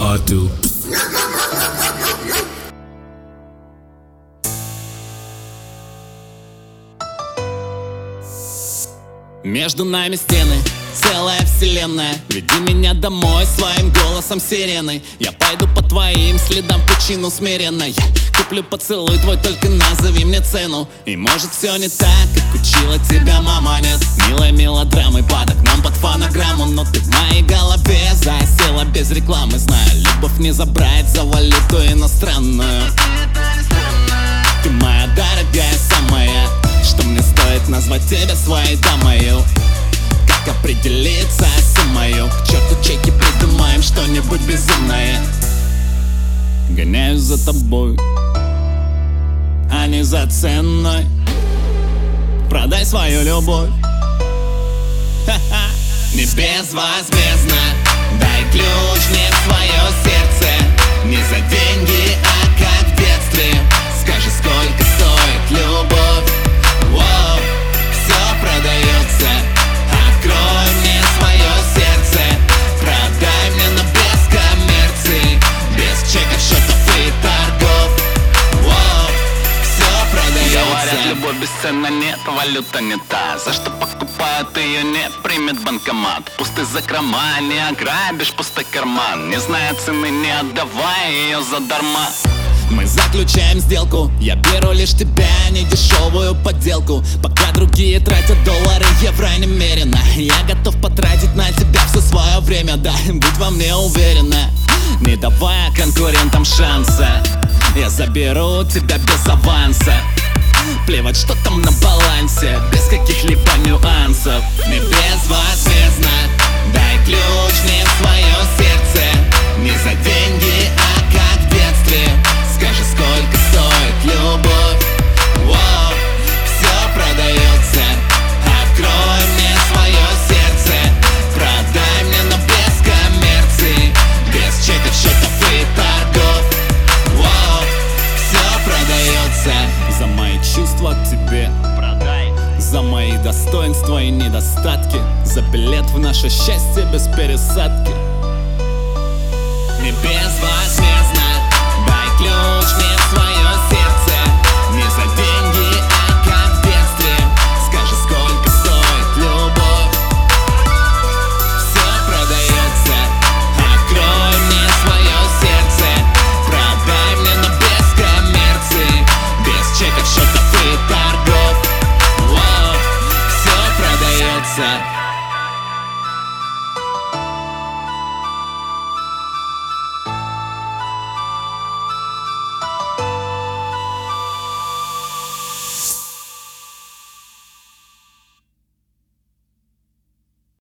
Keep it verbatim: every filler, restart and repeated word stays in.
part two. Между нами стены, целая вселенная. Веди меня домой своим голосом сирены. Я пойду по твоим следам, пучину смиренной. Куплю поцелуй твой, только назови мне цену. И может все не так, как учила тебя мама, нет. Милой мелодрамой под окном под фонограмму. Но ты в моей голове засела без рекламы. Знаю, любовь не забрать за валюту иностранную. Ты моя дорогая самая, что мне стоит назвать тебя своей дамою. Как определиться с суммою? К черту чеки, придумаем что-нибудь безумное. Гоняюсь за тобой, а не за ценой. Продай свою любовь. Ха-ха. Не безвозмездно, дай ключ мне в свое сердце. Не за деньги, а как в детстве. Скажи, сколько стоит любовь. Воу, все продается. Открой мне свое сердце. Продай мне, но без коммерции. Без чеков, счетов и торгов. Воу, все продается. Говорят, любовь бесценна, нет, валюта не та. За что покупают ее, не примет банкомат. Пустые закрома, не ограбишь пустой карман. Не зная цены, не отдавай ее задарма. Мы заключаем сделку, я беру лишь тебя, не дешевую подделку. Пока другие тратят доллары, евро немерено, я готов потратить на тебя все свое время. Да, будь во мне уверена, не давая конкурентам шанса. Я заберу тебя без аванса. Плевать, что там на балансе, без каких-либо нюансов. Не безвозмездно, дай ключ мне в свое сердце. Не за деньги, а как в детстве. Скажи, сколько стоит любовь. Воу, все продается. Открой мне свое сердце. Продай мне, но без коммерции. Без чеков, счетов и торгов. Воу, все продается. За мои чувства к тебе продай. За мои достоинства и недостатки. За билет в наше счастье без пересадки. Не безвозмездно,